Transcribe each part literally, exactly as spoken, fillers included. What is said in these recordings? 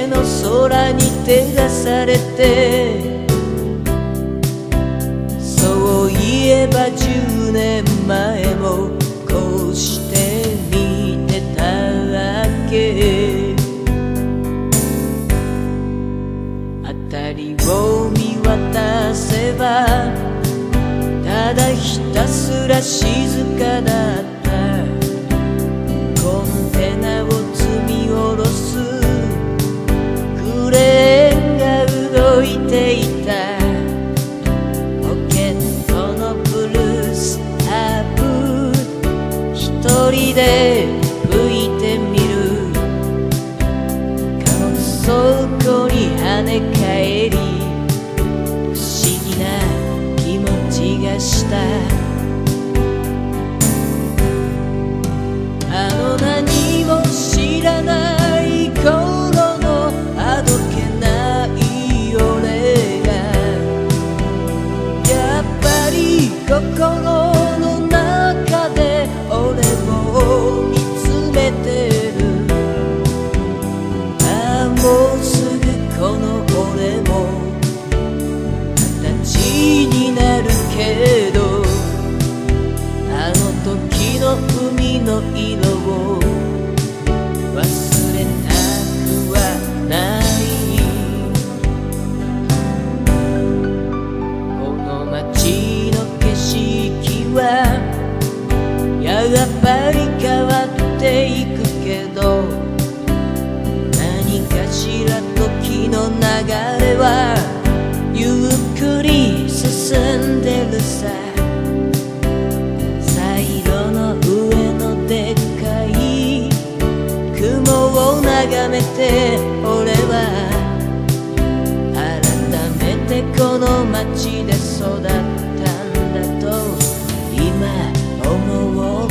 の空に照らされて、そういえばじゅうねんまえもこうして見てたわけ。辺りを見渡せばただひたすら静かだった。コンテナを積み下ろすクレーンが動いていた。ポケットのブルースタープ一人で吹いてみる。倉庫に跳ね返り不思議な気持ちがした。あの何も知らない頃のあどけない俺がやっぱり心の中で俺を見つめてる。ああもうすぐこの俺も形になるけど、あの時の海の色を忘れたくはない。この街の景色はやっぱり変わっていくけど、何かしら時の流れはゆっくり進んでるさ。サイロの上のでっかい雲を眺めて俺は改めてこの街で育ったんだと今思った。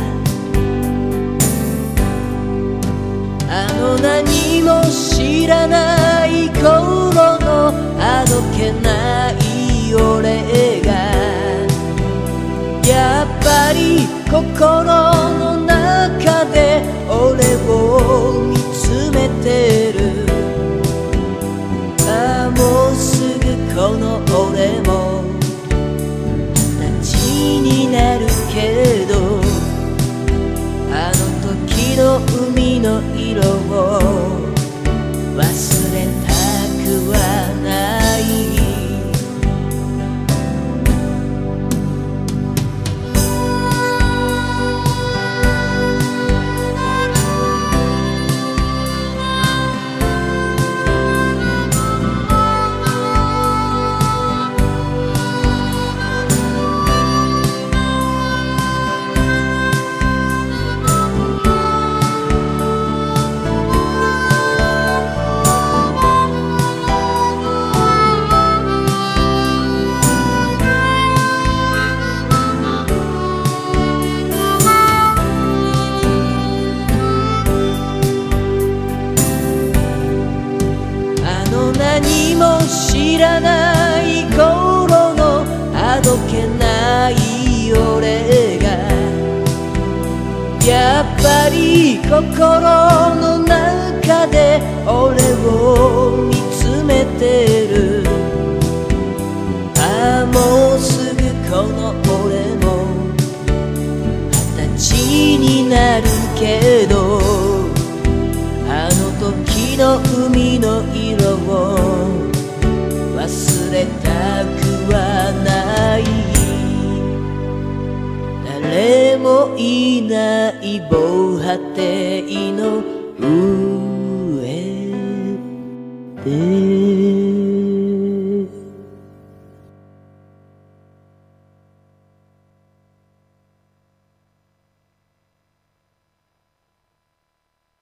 あの何も知らない頃のあどけない俺がやっぱり心の中で俺を見つめてる。ああもうすぐこの俺も形になるけど、あの時の海の色を忘れたくはない。何も知らない頃のあどけない俺がやっぱり心の中で俺を見つめてる。ああもうすぐこの俺も形になるけど、あの時の海の色を忘れたくはない。誰もいない防波堤の上で